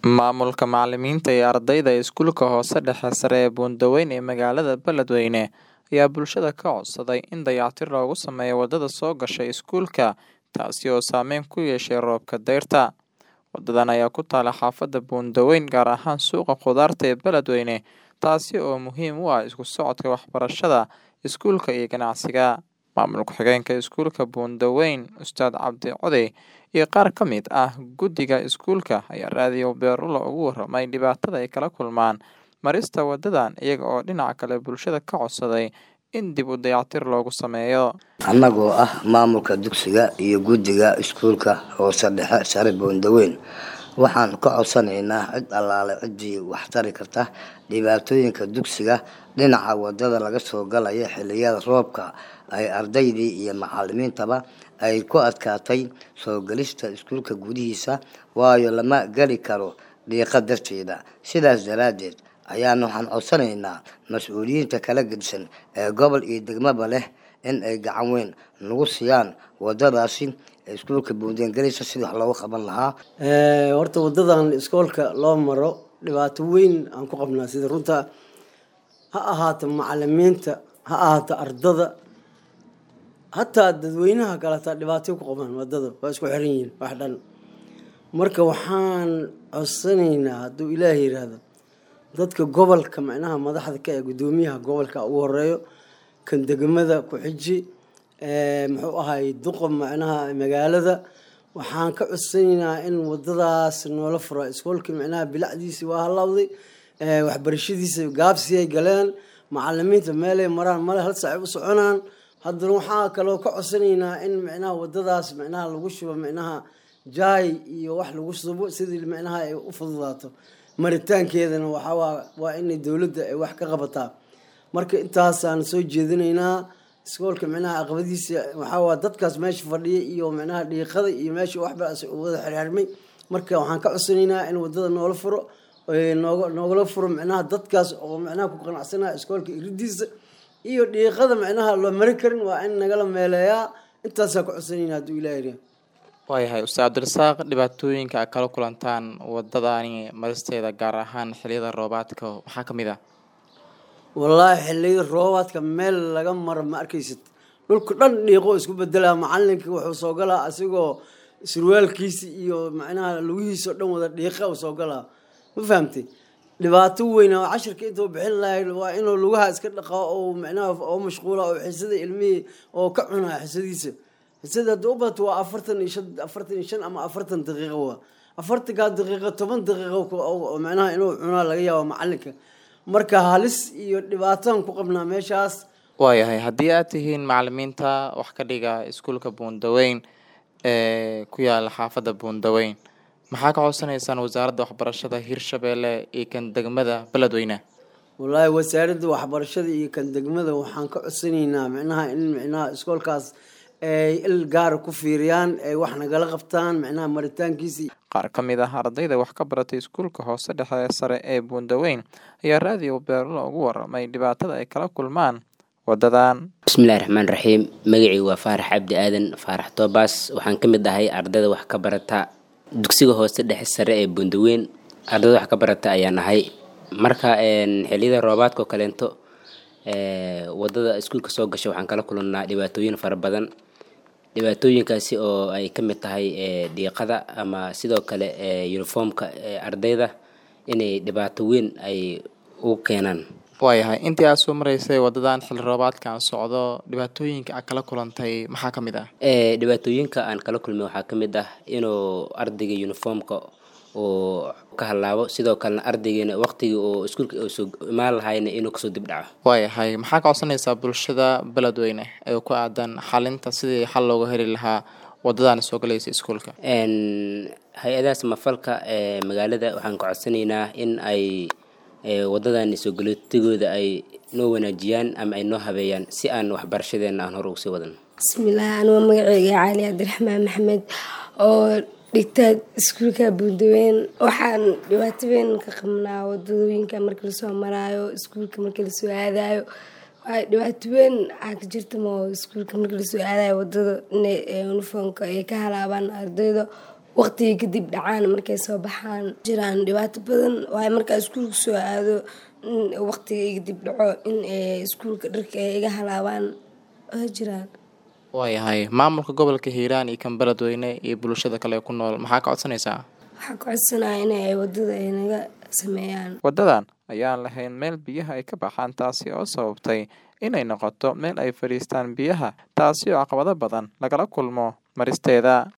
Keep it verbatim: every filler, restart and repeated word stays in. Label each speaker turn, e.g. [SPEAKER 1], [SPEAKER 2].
[SPEAKER 1] Maamulka macallimiinta iyo ardayda iskuulka hoose dhexe sare ee Buundaweyne ee magaalada Beledweyne ayaa bulshada ka codsaday in dayactir loogu sameeyo wadada soo gasha iskuulka, taasi oo saameyn ku yeeshay roobka dayrta. Wadadan ayaa ku taalla xaafadda Buundaweyne, gaar ahaan suuqa khudaarta ee Beledweyne, taasi oo muhiim u ah isku socodka waxbarashada, iskuulka iyo ganacsiga. Maamulka xigeenka iskuulka Buundaweyne, Ustaad Cabdi Code, iyo qaar ka mid ah guddiga iskuulka ayaa raadiyo Beerulo uga warramay dhibaatada ay kala kulmaan marista wadadan, iyaga oo dhinaca kale bulshada ka codsaday in dib u dayactir loogu sameeyo.
[SPEAKER 2] Annagoo ah maamulka dugsiga iyo guddiga iskuulka hoose dhexe sare Buundaweyne, waxaan ka codsanaynaa cid allaale ciddii wax tari karta dhibaatooyinka dugsiga dhinaca wadada laga soo galaya xilliyada roobka ay ardaydii iyo macallimiintaba ay ku adkaatay soo galista iskuulka gudihiisa, waayo lama gali karo dhiiqa darteeda. Sidaas daraaddeed ayaan waxaan codsanaynaa mas-uuliyiinta kala gedsan ee gobol iyo degmaba leh in ay gacan weyn nagu siiyaan wadadaasi iskuulka Buundaweyne galaysa sidii wax looga qaban lahaa.
[SPEAKER 3] ee horta wadadan iskoolka loo maro dhibaato weyn aan ku qabnaa, sida runta ha ahaato macallimiinta, ha ahaato ardada, hataa dadweynaha kale taa dhibaato ku qabaan. wadada waa isku xiran yihiin wax dhan. Marka waxaan codsanaynaa hadduu Ilaahay yiraahdo dadka gobolka macnaha madaxda ka ee gudoomiyaha gobolka ugu horeeyo, kan degmada ku xiji, ee muxuu ahay duqa macnaha magaalada, waxaan ka codsanaynaa in wadadaas noola furo. iskoolka macnaha bilacdiisa waa halawday, ee waxbarashadiisa gaabsi ay galeen, macallimiinta meel ay maraan male, hal saac u soconaan. haddana waxaa kaloo ka codsanaynaa in macnaha wadadaas macnaha lagu shubo macnaha jaay iyo wax lagu shubo sidii macnaha ay u fududaato maritaankeedana. waxa waa waa in dawladda ay wax ka qabataa. marka intaasaan soo jeedinaynaa iskoolka macnaha aqbadiisa waxa waa dadkaas meesha fadhiya iyo macnaha dhiiqada iyo meesha waxba wada xirxirmay. marka waxaan ka codsanaynaa in wadada noola furo, ee nooga noogala furo macnaha dadkaas oo macnaha ku qanacsanaa iskoolka iridiisa iyo dhiiqada macnaha loo mari karin waa in nagala meeleeyaa. intaasaan ka codsanaynaa hadduu Ilaahay yiraahdo.
[SPEAKER 1] Waayahay Ustaad Cabdirasaaq, dhibaatooyinka aad kala kulantaan wadadani maristeeda gaar ahaan xilliyada roobaadka waxaa ka mid ah?
[SPEAKER 3] wallaahi xilliyada roobaadka meel laga maro ma arkaysid, dhulka dhan dhiiqo isku bedelaa. macallinka wuxuu soo galaa asigoo surwaalkiisa iyo macnaha lugihiisa dhan wada dhiiqa u soo galaa, ma fahamtay? dhibaato weyn oo cashirka intuu bixin lahayd waa inuu lugaha iska dhaqaa oo macnaha oo mashquula oo xisada ilmihii oo ka cunaa xisadiisa. xisada hadduu u bato waa afartan iyo shan afartan iyo shan ama afartan daqiiqo. waa afartankaa daqiiqo toban daqiiqo oo macnaha inuu cunaa laga yaabo macallinka. marka halis iyo dhibaataan ku qabnaa meeshaas.
[SPEAKER 1] Waayahay haddii aad tihiin macallimiinta wax ka dhiga iskuulka Buundaweyne ee ku yaala xaafadda Buundaweyne, maxaa ka codsanaysaan wasaaradda waxbarashada Hirshabelle iyo kan degmada Beledweyne?
[SPEAKER 3] wallaahi wasaaradda waxbarashada iyo kan degmada waxaan ka codsanaynaa macnaha in macnaha iskoolkaas ay il gaar ku fiiriyaan, ay wax nagala qabtaan macnaha maritaankiisa.
[SPEAKER 1] Qaar ka mid ah ardayda wax ka baratay iskuulka hoose dhexe sare ee Buundaweyne ayaa raadiyo Beerulo uga warramay dhibaatada ay kala kulmaan wadadan.
[SPEAKER 4] bismillahi raxmaani raxiim. magacaygu waa Faarax Cabdi Aadan Faarax Toobaas. waxaan ka mid ahay ardayda wax ka barata dugsiga hoose dhexe sare ee Buundaweyne. ardayda wax ka barata ayaan ahay. marka een xilliyada roobaadka oo kaleento ee wadada iskuulka soo gasha waxaan kala kulannaa dhibaatooyin fara badan. dhibaatooyinkaasi oo ay ka mid tahay ee dhiiqada ama sidoo kale ee uniformka ee ardayda inay dhibaato weyn ay u keenaan.
[SPEAKER 1] Waayahay intii aad soo maraysay wadadan xilli roobaadkan socdo, dhibaatooyinka aad kala kulantay maxaa ka mid ah?
[SPEAKER 4] ee dhibaatooyinka aan kala kulmay waxaa ka mid ah inuu ardayga uniformka oo ka halaabo, sidoo kalena ardaygeena waqtigii oo iskuulka oo soo imaan lahayna inuu kasoo dib dhaco.
[SPEAKER 1] Waayahay maxaa ka codsanaysaa bulshada Beledweyne ee ku aadan xalinta sidii xal looga heli lahaa wadadan soo galaysa iskuulka?
[SPEAKER 4] een hay-adaha samafalka ee magaalada waxaan ka codsanaynaa in ay ee wadadan soo galootigooda ay noo wanaajiyaan ama ay noo habeeyaan si aan waxbarashadeena aan hor ugu sii wadan.
[SPEAKER 5] bismillaah. anuu magacayga Cali Cabdiraxmaan Maxamed oo dhigta iskuulka Buundaweyne. waxaan dhibaato weyn ka qabnaa wadooyinka marka la soo maraayo, iskuulka marka la soo aadayo. waa dhibaato weyn aa ka jirta ma iskuulka marka la soo aadayo wadada inay uniformka ay ka halaabaan ardayda waqtiga kadib dhacaan markay soo baxaan jiraan dhibaato badan waayo markaa iskuulka soo aado waqtiga iga dib dhaco in iskuulka dharka ay iga halaabaan waa jiraan.
[SPEAKER 1] waayahay maamulka gobolka Hiiraan iyo kan Beledweyne iyo bulshada kale ku nool maxaa ka codsanaysaa?
[SPEAKER 5] waxaan ka codsanayaa in ay wadada ay naga sameeyaan.
[SPEAKER 1] wadadan ayaan lahayn meel biyaha ay ka baxaan taasi oo sababtay inay noqoto meel ay fariistaan biyaha taasi oo caqabado badan lagala kulmo maristeeda.